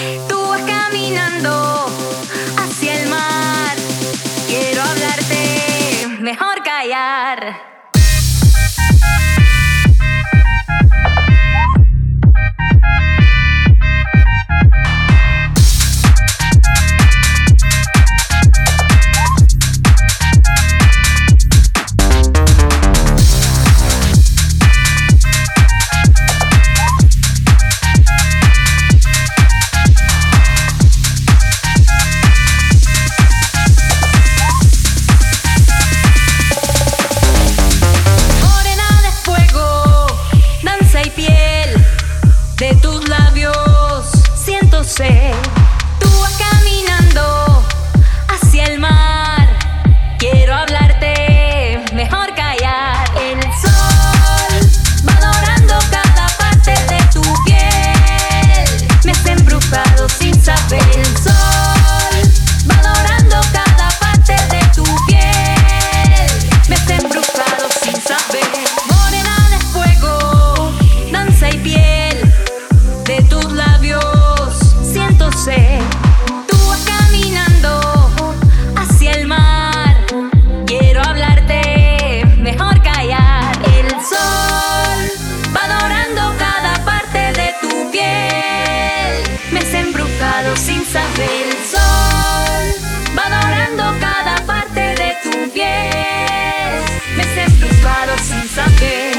Tú vas caminando hacia el mar. Quiero hablarte, mejor callar. De tus labios siento sed. Tú vas caminando hacia el mar. Quiero hablarte, mejor callar. El sol va dorando cada parte de tu piel. Me has embrujado sin saber. El sol va dorando cada parte de tu piel. Me has embrujado sin saber. Morena de fuego, danza y piel. De tus labios siento sed. Tú vas caminando hacia el mar. Quiero hablarte, mejor callar. El sol va dorando cada parte de tu piel. Me has embrujado sin saber. El sol va dorando cada parte de tu piel. Me has embrujado sin saber.